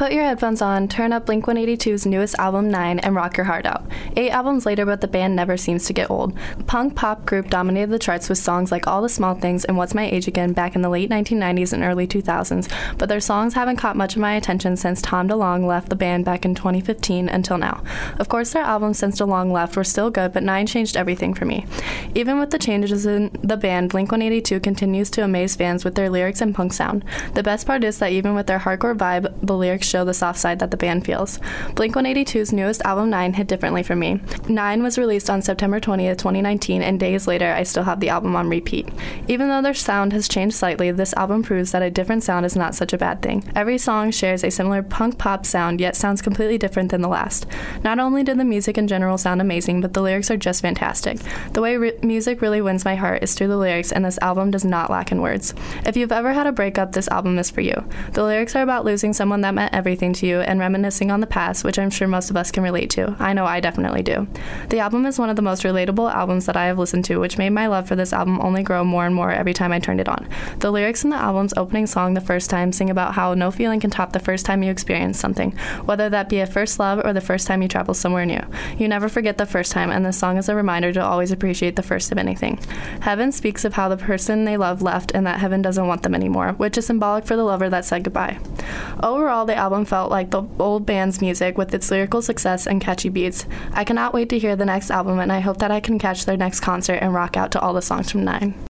Put your headphones on, turn up Blink-182's newest album, 9, and rock your heart out. 8 albums later, but the band never seems to get old. Punk pop group dominated the charts with songs like All the Small Things and What's My Age Again back in the late 1990s and early 2000s, but their songs haven't caught much of my attention since Tom DeLonge left the band back in 2015 until now. Of course, their albums since DeLonge left were still good, but 9 changed everything for me. Even with the changes in the band, Blink-182 continues to amaze fans with their lyrics and punk sound. The best part is that even with their hardcore vibe, the lyrics show the soft side that the band feels. Blink-182's newest album, 9, hit differently for me. 9 was released on September 20th, 2019, and days later, I still have the album on repeat. Even though their sound has changed slightly, this album proves that a different sound is not such a bad thing. Every song shares a similar punk pop sound, yet sounds completely different than the last. Not only did the music in general sound amazing, but the lyrics are just fantastic. The way music really wins my heart is through the lyrics, and this album does not lack in words. If you've ever had a breakup, this album is for you. The lyrics are about losing someone that meant everything to you and reminiscing on the past, which I'm sure most of us can relate to. I know I definitely do. The album is one of the most relatable albums that I have listened to, which made my love for this album only grow more and more every time I turned it on. The lyrics in the album's opening song, The First Time, sing about how no feeling can top the first time you experience something, whether that be a first love or the first time you travel somewhere new. You never forget the first time, and this song is a reminder to always appreciate the first of anything. Heaven speaks of how the person they love left and that heaven doesn't want them anymore, which is symbolic for the lover that said goodbye. Overall, the album felt like the old band's music with its lyrical success and catchy beats. I cannot wait to hear the next album, and I hope that I can catch their next concert and rock out to all the songs from 9.